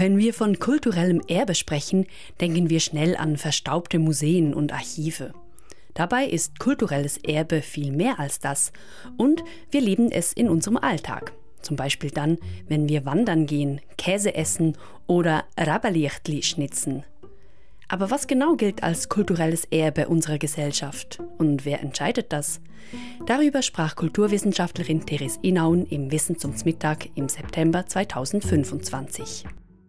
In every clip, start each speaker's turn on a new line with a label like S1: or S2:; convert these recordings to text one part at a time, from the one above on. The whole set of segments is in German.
S1: Wenn wir von kulturellem Erbe sprechen, denken wir schnell an verstaubte Museen und Archive. Dabei ist kulturelles Erbe viel mehr als das und wir leben es in unserem Alltag. Zum Beispiel dann, wenn wir wandern gehen, Käse essen oder Rabalichtli schnitzen. Aber was genau gilt als kulturelles Erbe unserer Gesellschaft? Und wer entscheidet das? Darüber sprach Kulturwissenschaftlerin Therese Inaun im Wissen zum Mittag im September 2025.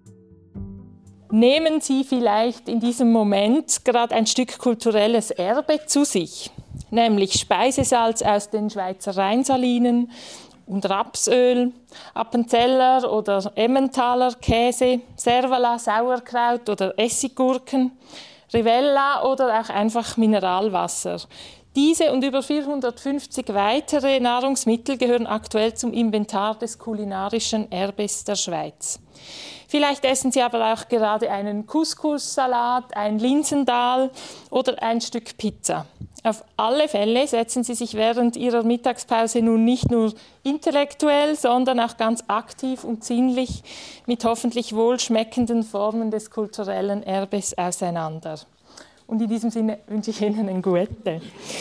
S2: Nehmen Sie vielleicht in diesem Moment gerade ein Stück kulturelles Erbe zu sich, nämlich Speisesalz aus den Schweizer Rheinsalinen und Rapsöl, Appenzeller oder Emmentaler Käse, Servala, Sauerkraut oder Essiggurken, Rivella oder auch einfach Mineralwasser. Diese und über 450 weitere Nahrungsmittel gehören aktuell zum Inventar des kulinarischen Erbes der Schweiz. Vielleicht essen Sie aber auch gerade einen Couscous-Salat, ein Linsendal oder ein Stück Pizza. Auf alle Fälle setzen Sie sich während Ihrer Mittagspause nun nicht nur intellektuell, sondern auch ganz aktiv und sinnlich mit hoffentlich wohlschmeckenden Formen des kulturellen Erbes auseinander. Und in diesem Sinne wünsche ich Ihnen einen Gute.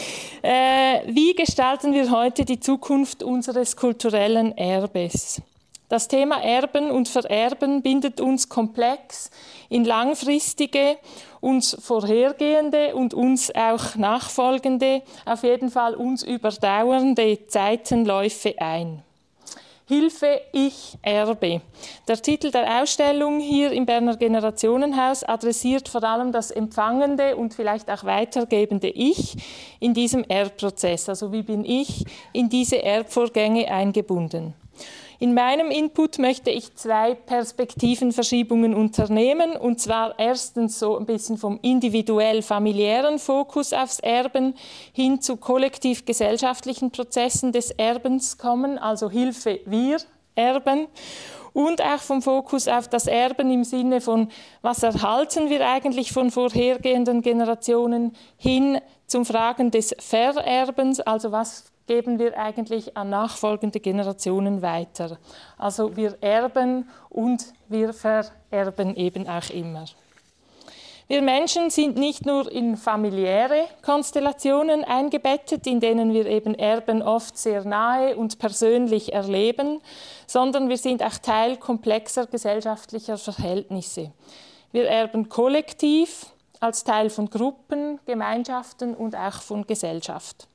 S2: Wie gestalten wir heute die Zukunft unseres kulturellen Erbes? Das Thema Erben und Vererben bindet uns komplex in langfristige, uns vorhergehende und uns auch nachfolgende, auf jeden Fall uns überdauernde Zeitenläufe ein. Hilfe, ich erbe. Der Titel der Ausstellung hier im Berner Generationenhaus adressiert vor allem das empfangende und vielleicht auch weitergebende Ich in diesem Erbprozess. Also wie bin ich in diese Erbvorgänge eingebunden? In meinem Input möchte ich 2 Perspektivenverschiebungen unternehmen, und zwar erstens so ein bisschen vom individuell-familiären Fokus aufs Erben hin zu kollektiv-gesellschaftlichen Prozessen des Erbens kommen, also Hilfe, wir erben, und auch vom Fokus auf das Erben im Sinne von, was erhalten wir eigentlich von vorhergehenden Generationen, hin zum Fragen des Vererbens, also was geben wir eigentlich an nachfolgende Generationen weiter. Also wir erben und wir vererben eben auch immer. Wir Menschen sind nicht nur in familiäre Konstellationen eingebettet, in denen wir eben Erben oft sehr nahe und persönlich erleben, sondern wir sind auch Teil komplexer gesellschaftlicher Verhältnisse. Wir erben kollektiv als Teil von Gruppen, Gemeinschaften und auch von Gesellschaft.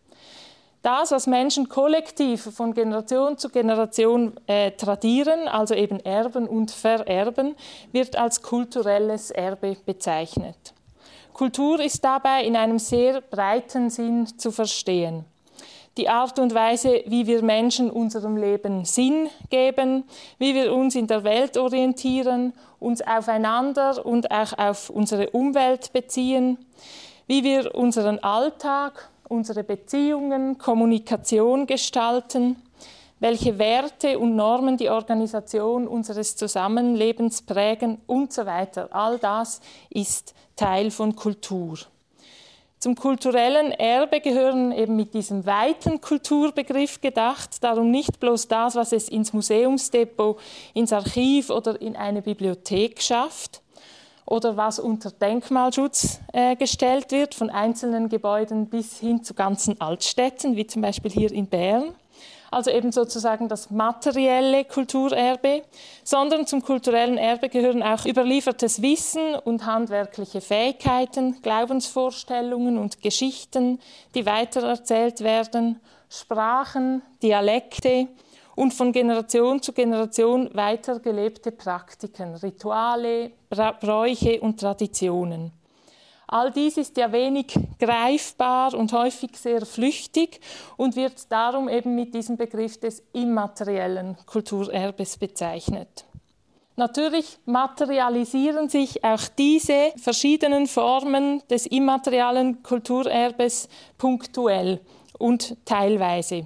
S2: Das, was Menschen kollektiv von Generation zu Generation tradieren, also eben erben und vererben, wird als kulturelles Erbe bezeichnet. Kultur ist dabei in einem sehr breiten Sinn zu verstehen. Die Art und Weise, wie wir Menschen unserem Leben Sinn geben, wie wir uns in der Welt orientieren, uns aufeinander und auch auf unsere Umwelt beziehen, wie wir unseren Alltag, unsere Beziehungen, Kommunikation gestalten, welche Werte und Normen die Organisation unseres Zusammenlebens prägen und so weiter. All das ist Teil von Kultur. Zum kulturellen Erbe gehören eben mit diesem weiten Kulturbegriff gedacht, darum nicht bloß das, was es ins Museumsdepot, ins Archiv oder in eine Bibliothek schafft, oder was unter Denkmalschutz gestellt wird, von einzelnen Gebäuden bis hin zu ganzen Altstädten, wie zum Beispiel hier in Bern. Also eben sozusagen das materielle Kulturerbe, sondern zum kulturellen Erbe gehören auch überliefertes Wissen und handwerkliche Fähigkeiten, Glaubensvorstellungen und Geschichten, die weitererzählt werden, Sprachen, Dialekte, und von Generation zu Generation weitergelebte Praktiken, Rituale, Bräuche und Traditionen. All dies ist ja wenig greifbar und häufig sehr flüchtig und wird darum eben mit diesem Begriff des immateriellen Kulturerbes bezeichnet. Natürlich materialisieren sich auch diese verschiedenen Formen des immateriellen Kulturerbes punktuell und teilweise.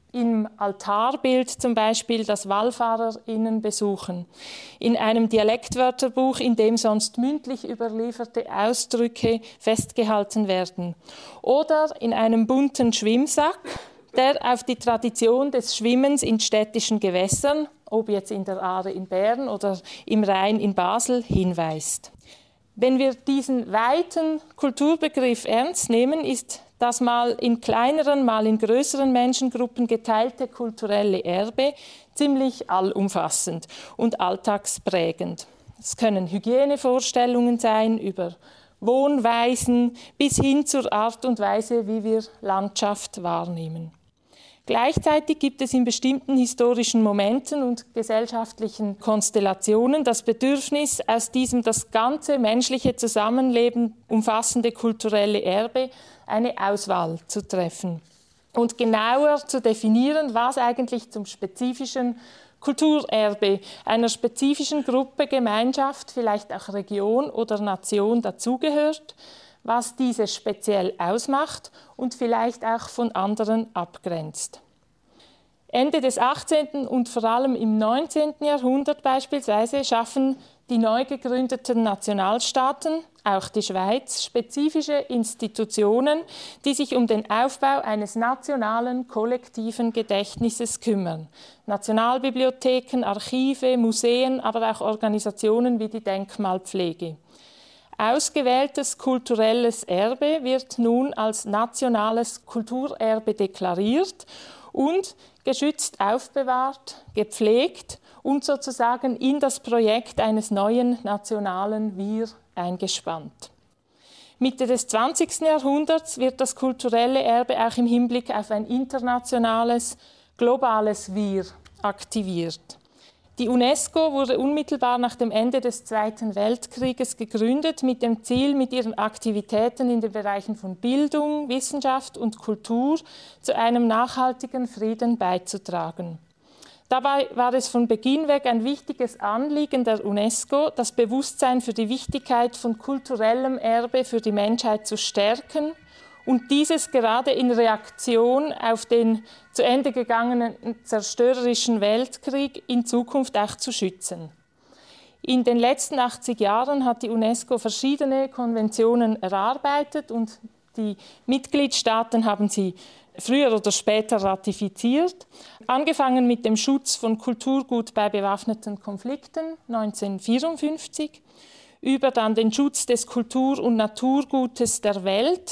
S2: Im Altarbild zum Beispiel, das WallfahrerInnen besuchen, in einem Dialektwörterbuch, in dem sonst mündlich überlieferte Ausdrücke festgehalten werden, oder in einem bunten Schwimmsack, der auf die Tradition des Schwimmens in städtischen Gewässern ob jetzt in der Aare in Bern oder im Rhein in Basel, hinweist. Wenn wir diesen weiten Kulturbegriff ernst nehmen, ist das mal in kleineren, mal in größeren Menschengruppen geteilte kulturelle Erbe ziemlich allumfassend und alltagsprägend. Es können Hygienevorstellungen sein über Wohnweisen bis hin zur Art und Weise, wie wir Landschaft wahrnehmen. Gleichzeitig gibt es in bestimmten historischen Momenten und gesellschaftlichen Konstellationen das Bedürfnis, aus diesem das ganze menschliche Zusammenleben umfassende kulturelle Erbe eine Auswahl zu treffen und genauer zu definieren, was eigentlich zum spezifischen Kulturerbe einer spezifischen Gruppe, Gemeinschaft, vielleicht auch Region oder Nation dazugehört, was diese speziell ausmacht und vielleicht auch von anderen abgrenzt. Ende des 18. und vor allem im 19. Jahrhundert beispielsweise schaffen die neu gegründeten Nationalstaaten, auch die Schweiz, spezifische Institutionen, die sich um den Aufbau eines nationalen, kollektiven Gedächtnisses kümmern. Nationalbibliotheken, Archive, Museen, aber auch Organisationen wie die Denkmalpflege. Ausgewähltes kulturelles Erbe wird nun als nationales Kulturerbe deklariert und geschützt aufbewahrt, gepflegt und sozusagen in das Projekt eines neuen nationalen Wir eingespannt. Mitte des 20. Jahrhunderts wird das kulturelle Erbe auch im Hinblick auf ein internationales, globales Wir aktiviert. Die UNESCO wurde unmittelbar nach dem Ende des Zweiten Weltkrieges gegründet, mit dem Ziel, mit ihren Aktivitäten in den Bereichen von Bildung, Wissenschaft und Kultur zu einem nachhaltigen Frieden beizutragen. Dabei war es von Beginn weg ein wichtiges Anliegen der UNESCO, das Bewusstsein für die Wichtigkeit von kulturellem Erbe für die Menschheit zu stärken und dieses gerade in Reaktion auf den zu Ende gegangenen zerstörerischen Weltkrieg in Zukunft auch zu schützen. In den letzten 80 Jahren hat die UNESCO verschiedene Konventionen erarbeitet und die Mitgliedstaaten haben sie früher oder später ratifiziert. Angefangen mit dem Schutz von Kulturgut bei bewaffneten Konflikten 1954, über dann den Schutz des Kultur- und Naturgutes der Welt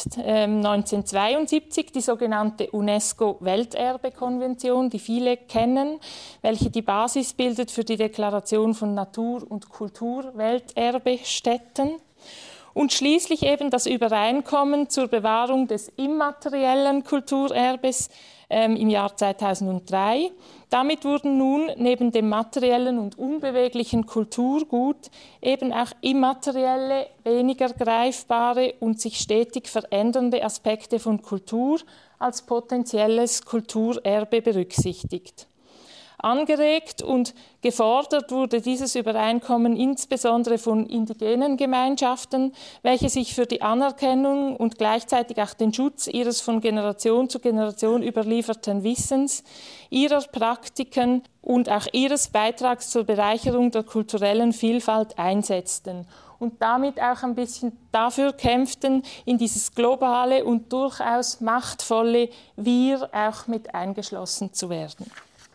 S2: 1972, die sogenannte UNESCO-Welterbekonvention, die viele kennen, welche die Basis bildet für die Deklaration von Natur- und Kulturwelterbestätten. Und schließlich eben das Übereinkommen zur Bewahrung des immateriellen Kulturerbes im Jahr 2003. Damit wurden nun neben dem materiellen und unbeweglichen Kulturgut eben auch immaterielle, weniger greifbare und sich stetig verändernde Aspekte von Kultur als potenzielles Kulturerbe berücksichtigt. Angeregt und gefordert wurde dieses Übereinkommen insbesondere von indigenen Gemeinschaften, welche sich für die Anerkennung und gleichzeitig auch den Schutz ihres von Generation zu Generation überlieferten Wissens, ihrer Praktiken und auch ihres Beitrags zur Bereicherung der kulturellen Vielfalt einsetzten und damit auch ein bisschen dafür kämpften, in dieses globale und durchaus machtvolle Wir auch mit eingeschlossen zu werden.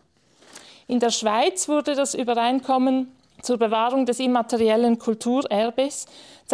S2: In der Schweiz wurde das Übereinkommen zur Bewahrung des immateriellen Kulturerbes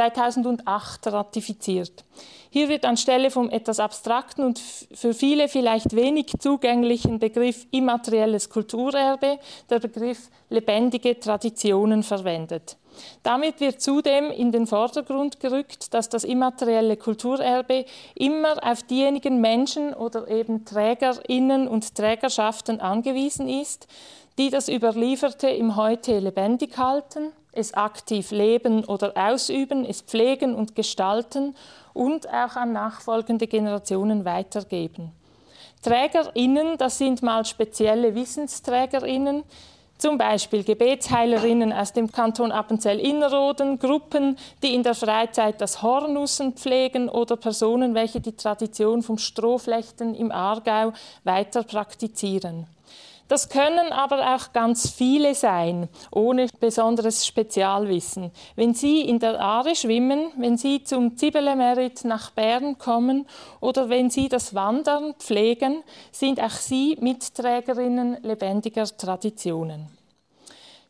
S2: 2008 ratifiziert. Hier wird anstelle vom etwas abstrakten und für viele vielleicht wenig zugänglichen Begriff immaterielles Kulturerbe der Begriff lebendige Traditionen verwendet. Damit wird zudem in den Vordergrund gerückt, dass das immaterielle Kulturerbe immer auf diejenigen Menschen oder eben TrägerInnen und Trägerschaften angewiesen ist, die das Überlieferte im Heute lebendig halten, es aktiv leben oder ausüben, es pflegen und gestalten und auch an nachfolgende Generationen weitergeben. TrägerInnen, das sind mal spezielle WissensträgerInnen, zum Beispiel Gebetsheilerinnen aus dem Kanton Appenzell-Innerrhoden, Gruppen, die in der Freizeit das Hornussen pflegen oder Personen, welche die Tradition vom Strohflechten im Aargau weiter praktizieren. Das können aber auch ganz viele sein, ohne besonderes Spezialwissen. Wenn Sie in der Aare schwimmen, wenn Sie zum Zibelemerit nach Bern kommen oder wenn Sie das Wandern pflegen, sind auch Sie Mitträgerinnen lebendiger Traditionen.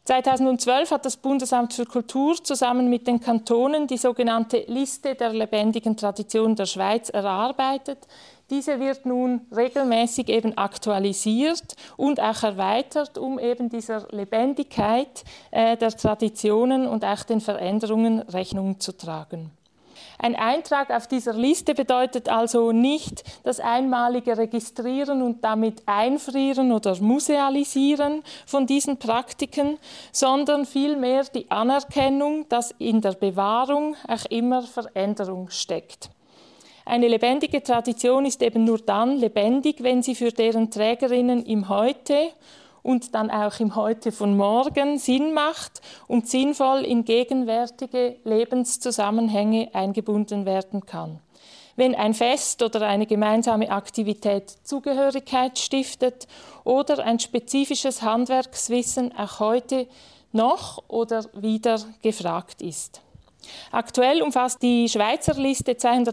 S2: 2012 hat das Bundesamt für Kultur zusammen mit den Kantonen die sogenannte Liste der lebendigen Traditionen der Schweiz erarbeitet. Diese wird nun regelmäßig eben aktualisiert und auch erweitert, um eben dieser Lebendigkeit der Traditionen und auch den Veränderungen Rechnung zu tragen. Ein Eintrag auf dieser Liste bedeutet also nicht das einmalige Registrieren und damit Einfrieren oder Musealisieren von diesen Praktiken, sondern vielmehr die Anerkennung, dass in der Bewahrung auch immer Veränderung steckt. Eine lebendige Tradition ist eben nur dann lebendig, wenn sie für deren Trägerinnen im Heute und dann auch im Heute von morgen Sinn macht und sinnvoll in gegenwärtige Lebenszusammenhänge eingebunden werden kann. Wenn ein Fest oder eine gemeinsame Aktivität Zugehörigkeit stiftet oder ein spezifisches Handwerkswissen auch heute noch oder wieder gefragt ist. Aktuell umfasst die Schweizer Liste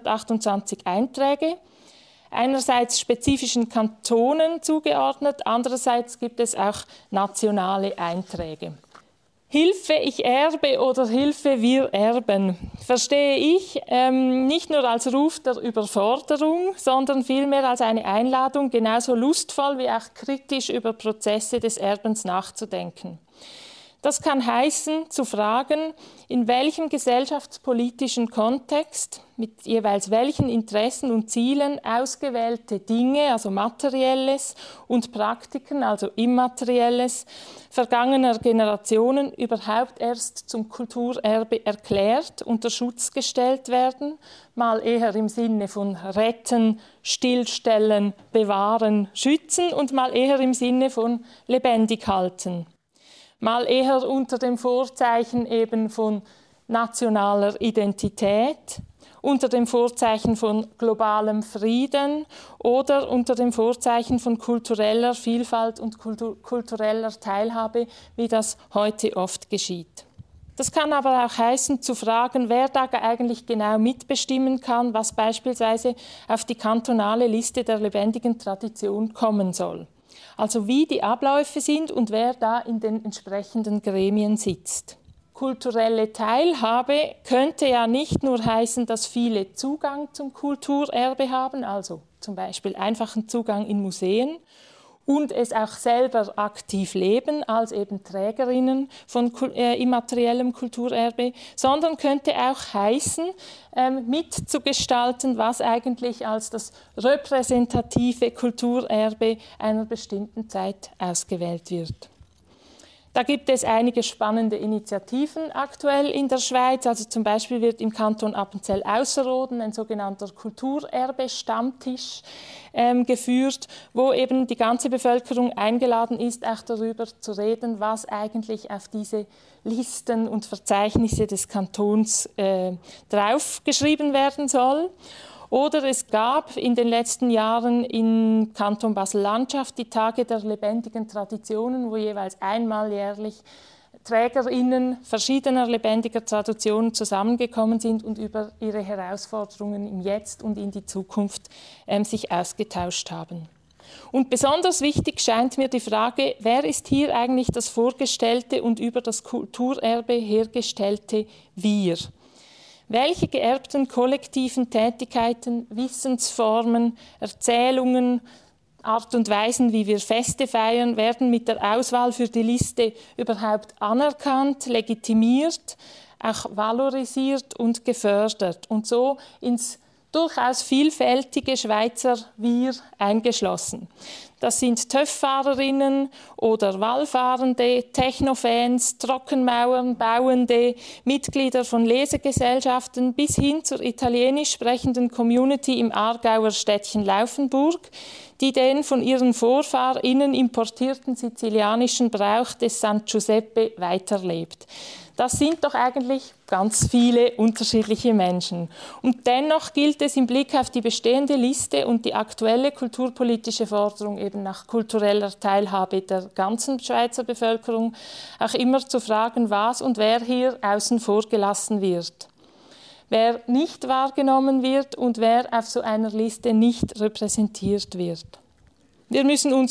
S2: 228 Einträge, einerseits spezifischen Kantonen zugeordnet, andererseits gibt es auch nationale Einträge. Hilfe, ich erbe oder Hilfe, wir erben, verstehe ich nicht nur als Ruf der Überforderung, sondern vielmehr als eine Einladung, genauso lustvoll wie auch kritisch über Prozesse des Erbens nachzudenken. Das kann heißen, zu fragen, in welchem gesellschaftspolitischen Kontext, mit jeweils welchen Interessen und Zielen ausgewählte Dinge, also Materielles, und Praktiken, also Immaterielles, vergangener Generationen überhaupt erst zum Kulturerbe erklärt, unter Schutz gestellt werden, mal eher im Sinne von retten, stillstellen, bewahren, schützen und mal eher im Sinne von lebendig halten. Mal eher unter dem Vorzeichen eben von nationaler Identität, unter dem Vorzeichen von globalem Frieden oder unter dem Vorzeichen von kultureller Vielfalt und kultureller Teilhabe, wie das heute oft geschieht. Das kann aber auch heißen, zu fragen, wer da eigentlich genau mitbestimmen kann, was beispielsweise auf die kantonale Liste der lebendigen Tradition kommen soll. Also wie die Abläufe sind und wer da in den entsprechenden Gremien sitzt. Kulturelle Teilhabe könnte ja nicht nur heißen, dass viele Zugang zum Kulturerbe haben, also zum Beispiel einfachen Zugang in Museen, und es auch selber aktiv leben als eben Trägerinnen von immateriellem Kulturerbe, sondern könnte auch heißen, mitzugestalten, was eigentlich als das repräsentative Kulturerbe einer bestimmten Zeit ausgewählt wird. Da gibt es einige spannende Initiativen aktuell in der Schweiz. Also zum Beispiel wird im Kanton Appenzell-Ausserrhoden ein sogenannter Kulturerbe-Stammtisch geführt, wo eben die ganze Bevölkerung eingeladen ist, auch darüber zu reden, was eigentlich auf diese Listen und Verzeichnisse des Kantons draufgeschrieben werden soll. Oder es gab in den letzten Jahren im Kanton Basel-Landschaft die Tage der lebendigen Traditionen, wo jeweils einmal jährlich TrägerInnen verschiedener lebendiger Traditionen zusammengekommen sind und über ihre Herausforderungen im Jetzt und in die Zukunft sich ausgetauscht haben. Und besonders wichtig scheint mir die Frage, wer ist hier eigentlich das vorgestellte und über das Kulturerbe hergestellte Wir? Welche geerbten kollektiven Tätigkeiten, Wissensformen, Erzählungen, Art und Weisen, wie wir Feste feiern, werden mit der Auswahl für die Liste überhaupt anerkannt, legitimiert, auch valorisiert und gefördert und so ins durchaus vielfältige Schweizer Wir eingeschlossen. Das sind TÜV-Fahrerinnen oder Wallfahrende, Technofans, Trockenmauern, Bauende, Mitglieder von Lesegesellschaften bis hin zur italienisch sprechenden Community im Aargauer Städtchen Laufenburg, die den von ihren VorfahrInnen importierten sizilianischen Brauch des San Giuseppe weiterlebt. Das sind doch eigentlich ganz viele unterschiedliche Menschen. Und dennoch gilt es im Blick auf die bestehende Liste und die aktuelle kulturpolitische Forderung eben nach kultureller Teilhabe der ganzen Schweizer Bevölkerung auch immer zu fragen, was und wer hier außen vor gelassen wird. Wer nicht wahrgenommen wird und wer auf so einer Liste nicht repräsentiert wird. Wir müssen uns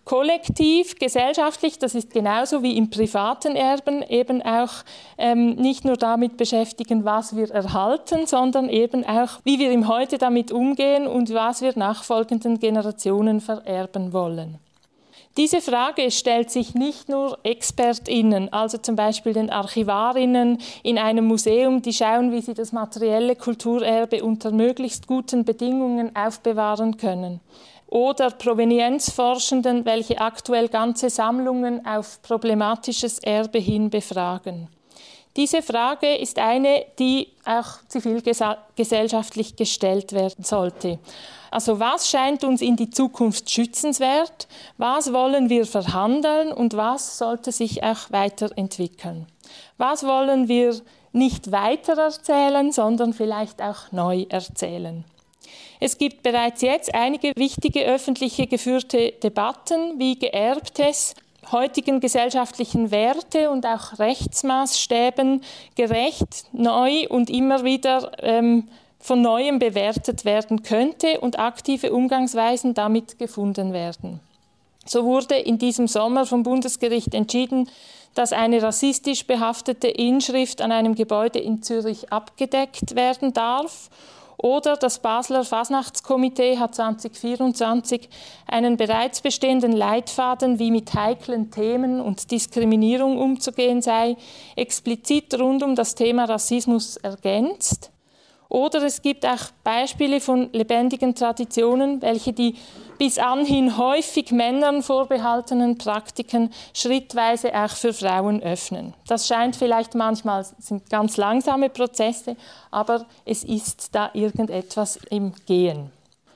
S2: kollektiv, gesellschaftlich, das ist genauso wie im privaten Erben, eben auch nicht nur damit beschäftigen, was wir erhalten, sondern eben auch, wie wir im Heute damit umgehen und was wir nachfolgenden Generationen vererben wollen. Diese Frage stellt sich nicht nur ExpertInnen, also zum Beispiel den ArchivarInnen in einem Museum, die schauen, wie sie das materielle Kulturerbe unter möglichst guten Bedingungen aufbewahren können. Oder Provenienzforschenden, welche aktuell ganze Sammlungen auf problematisches Erbe hin befragen. Diese Frage ist eine, die auch zivilgesellschaftlich gestellt werden sollte. Also was scheint uns in die Zukunft schützenswert, was wollen wir verhandeln und was sollte sich auch weiterentwickeln? Was wollen wir nicht weitererzählen, sondern vielleicht auch neu erzählen? Es gibt bereits jetzt einige wichtige öffentliche geführte Debatten, wie Geerbtes heutigen gesellschaftlichen Werte und auch Rechtsmaßstäben gerecht, neu und immer wieder von Neuem bewertet werden könnte und aktive Umgangsweisen damit gefunden werden. So wurde in diesem Sommer vom Bundesgericht entschieden, dass eine rassistisch behaftete Inschrift an einem Gebäude in Zürich abgedeckt werden darf. Oder das Basler Fasnachtskomitee hat 2024 einen bereits bestehenden Leitfaden, wie mit heiklen Themen und Diskriminierung umzugehen sei, explizit rund um das Thema Rassismus ergänzt. Oder es gibt auch Beispiele von lebendigen Traditionen, welche die bis anhin häufig Männern vorbehaltenen Praktiken schrittweise auch für Frauen öffnen. Das scheint vielleicht manchmal, sind ganz langsame Prozesse, aber es ist da irgendetwas im Gehen.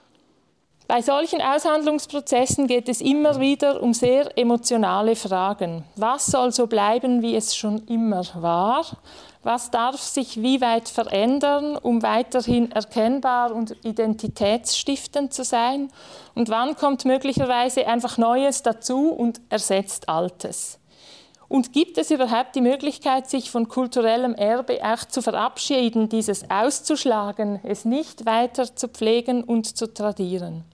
S2: Bei solchen Aushandlungsprozessen geht es immer wieder um sehr emotionale Fragen. Was soll so bleiben, wie es schon immer war? Was darf sich wie weit verändern, um weiterhin erkennbar und identitätsstiftend zu sein? Und wann kommt möglicherweise einfach Neues dazu und ersetzt Altes? Und gibt es überhaupt die Möglichkeit, sich von kulturellem Erbe auch zu verabschieden, dieses auszuschlagen, es nicht weiter zu pflegen und zu tradieren?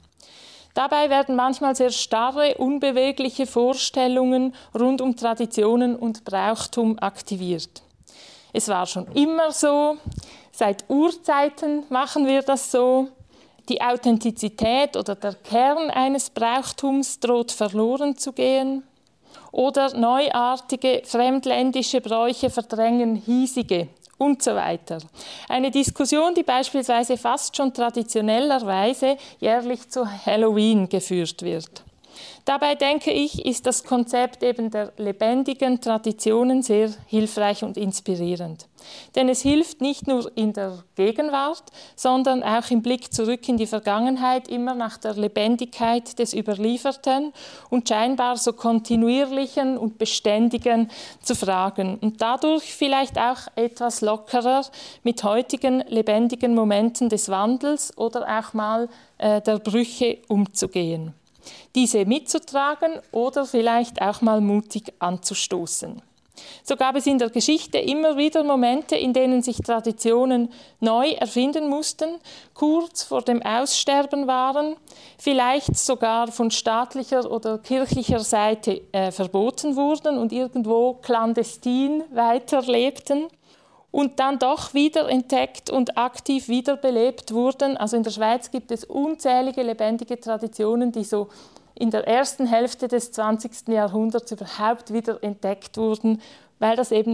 S2: Dabei werden manchmal sehr starre, unbewegliche Vorstellungen rund um Traditionen und Brauchtum aktiviert. Es war schon immer so, seit Urzeiten machen wir das so. Die Authentizität oder der Kern eines Brauchtums droht verloren zu gehen. Oder neuartige, fremdländische Bräuche verdrängen hiesige und so weiter. Eine Diskussion, die beispielsweise fast schon traditionellerweise jährlich zu Halloween geführt wird. Dabei denke ich, ist das Konzept eben der lebendigen Traditionen sehr hilfreich und inspirierend. Denn es hilft nicht nur in der Gegenwart, sondern auch im Blick zurück in die Vergangenheit immer nach der Lebendigkeit des Überlieferten und scheinbar so kontinuierlichen und beständigen zu fragen und dadurch vielleicht auch etwas lockerer mit heutigen lebendigen Momenten des Wandels oder auch mal der Brüche umzugehen. Diese mitzutragen oder vielleicht auch mal mutig anzustoßen. So gab es in der Geschichte immer wieder Momente, in denen sich Traditionen neu erfinden mussten, kurz vor dem Aussterben waren, vielleicht sogar von staatlicher oder kirchlicher Seite verboten wurden und irgendwo clandestin weiterlebten. Und dann doch wieder entdeckt und aktiv wiederbelebt wurden. Also in der Schweiz gibt es unzählige lebendige Traditionen, die so in der ersten Hälfte des 20. Jahrhunderts überhaupt wieder entdeckt wurden, weil das eben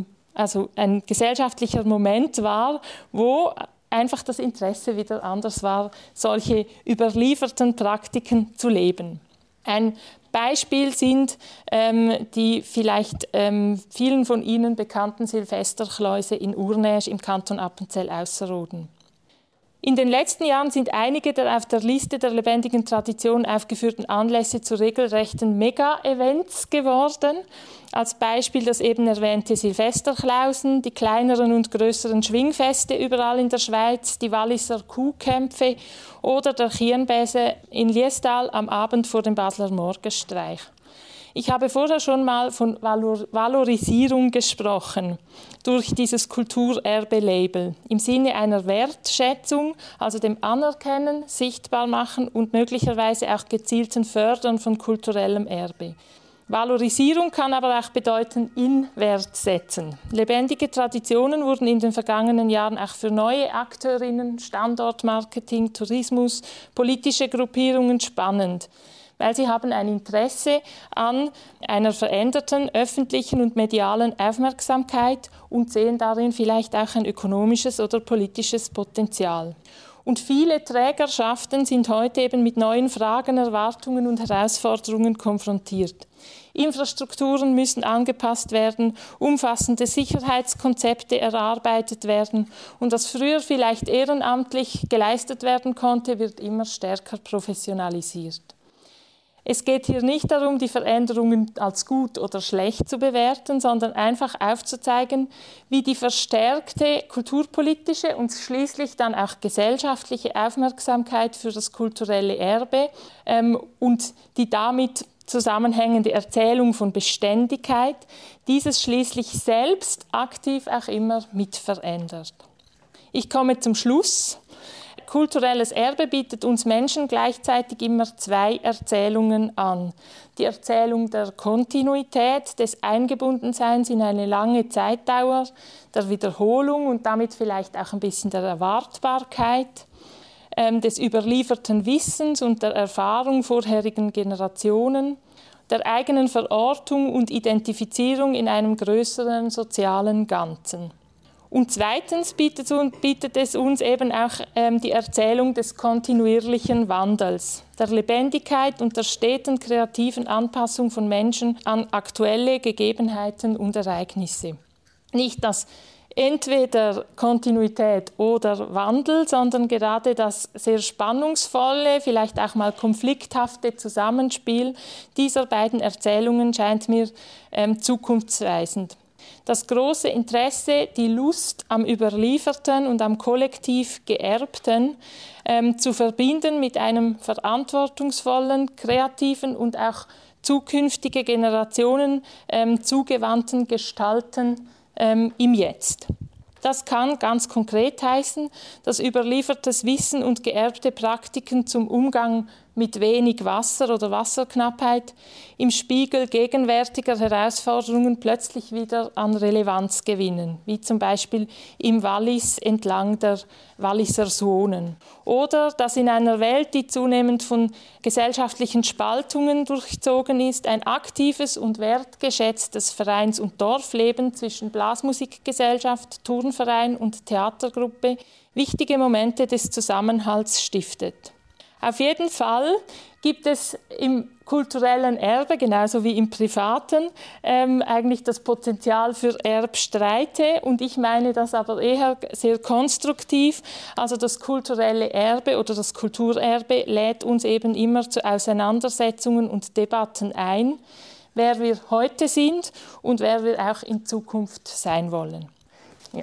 S2: ein gesellschaftlicher Moment war, wo einfach das Interesse wieder anders war, solche überlieferten Praktiken zu leben. Ein Beispiel sind die vielleicht vielen von Ihnen bekannten Silvesterchläuse in Urnäsch im Kanton Appenzell-Ausserrhoden. In den letzten Jahren sind einige der auf der Liste der lebendigen Tradition aufgeführten Anlässe zu regelrechten Mega-Events geworden. Als Beispiel das eben erwähnte Silvesterklausen, die kleineren und größeren Schwingfeste überall in der Schweiz, die Walliser Kuhkämpfe oder der Kirnbäse in Liestal am Abend vor dem Basler Morgenstreich. Ich habe vorher schon mal von Valorisierung gesprochen durch dieses Kulturerbe-Label im Sinne einer Wertschätzung, also dem Anerkennen, sichtbar machen und möglicherweise auch gezielten Fördern von kulturellem Erbe. Valorisierung kann aber auch bedeuten, in Wert setzen. Lebendige Traditionen wurden in den vergangenen Jahren auch für neue Akteurinnen, Standortmarketing, Tourismus, politische Gruppierungen spannend, weil sie haben ein Interesse an einer veränderten öffentlichen und medialen Aufmerksamkeit und sehen darin vielleicht auch ein ökonomisches oder politisches Potenzial. Und viele Trägerschaften sind heute eben mit neuen Fragen, Erwartungen und Herausforderungen konfrontiert. Infrastrukturen müssen angepasst werden, umfassende Sicherheitskonzepte erarbeitet werden und was früher vielleicht ehrenamtlich geleistet werden konnte, wird immer stärker professionalisiert. Es geht hier nicht darum, die Veränderungen als gut oder schlecht zu bewerten, sondern einfach aufzuzeigen, wie die verstärkte kulturpolitische und schließlich dann auch gesellschaftliche Aufmerksamkeit für das kulturelle Erbe und die damit zusammenhängende Erzählung von Beständigkeit dieses schließlich selbst aktiv auch immer mit verändert. Ich komme zum Schluss. Kulturelles Erbe bietet uns Menschen gleichzeitig immer zwei Erzählungen an. Die Erzählung der Kontinuität, des Eingebundenseins in eine lange Zeitdauer, der Wiederholung und damit vielleicht auch ein bisschen der Erwartbarkeit, des überlieferten Wissens und der Erfahrung vorherigen Generationen, der eigenen Verortung und Identifizierung in einem größeren sozialen Ganzen. Und zweitens bietet es uns eben auch die Erzählung des kontinuierlichen Wandels, der Lebendigkeit und der steten kreativen Anpassung von Menschen an aktuelle Gegebenheiten und Ereignisse. Nicht das entweder Kontinuität oder Wandel, sondern gerade das sehr spannungsvolle, vielleicht auch mal konflikthafte Zusammenspiel dieser beiden Erzählungen scheint mir zukunftsweisend. Das große Interesse, die Lust am Überlieferten und am kollektiv Geerbten zu verbinden mit einem verantwortungsvollen, kreativen und auch zukünftige Generationen zugewandten Gestalten im Jetzt. Das kann ganz konkret heißen, dass überliefertes Wissen und geerbte Praktiken zum Umgang mit wenig Wasser oder Wasserknappheit im Spiegel gegenwärtiger Herausforderungen plötzlich wieder an Relevanz gewinnen, wie zum Beispiel im Wallis entlang der Walliser Suonen. Oder dass in einer Welt, die zunehmend von gesellschaftlichen Spaltungen durchzogen ist, ein aktives und wertgeschätztes Vereins- und Dorfleben zwischen Blasmusikgesellschaft, Turnverein und Theatergruppe wichtige Momente des Zusammenhalts stiftet. Auf jeden Fall gibt es im kulturellen Erbe, genauso wie im privaten, eigentlich das Potenzial für Erbstreite. Und ich meine das aber eher sehr konstruktiv. Also das kulturelle Erbe oder das Kulturerbe lädt uns eben immer zu Auseinandersetzungen und Debatten ein, wer wir heute sind und wer wir auch in Zukunft sein wollen. Ja.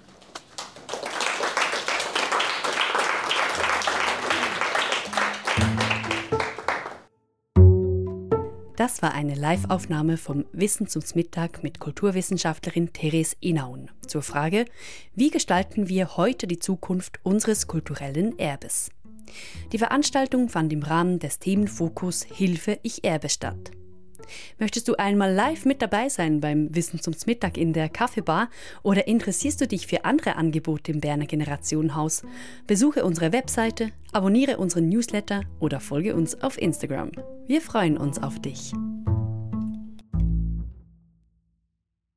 S1: Das war eine Live-Aufnahme vom Wissen zum Mittag mit Kulturwissenschaftlerin Therese Inaun zur Frage, wie gestalten wir heute die Zukunft unseres kulturellen Erbes? Die Veranstaltung fand im Rahmen des Themenfokus Hilfe, ich erbe statt. Möchtest du einmal live mit dabei sein beim Wissen zum Mittag in der Kaffeebar oder interessierst du dich für andere Angebote im Berner Generationenhaus? Besuche unsere Webseite, abonniere unseren Newsletter oder folge uns auf Instagram. Wir freuen uns auf dich.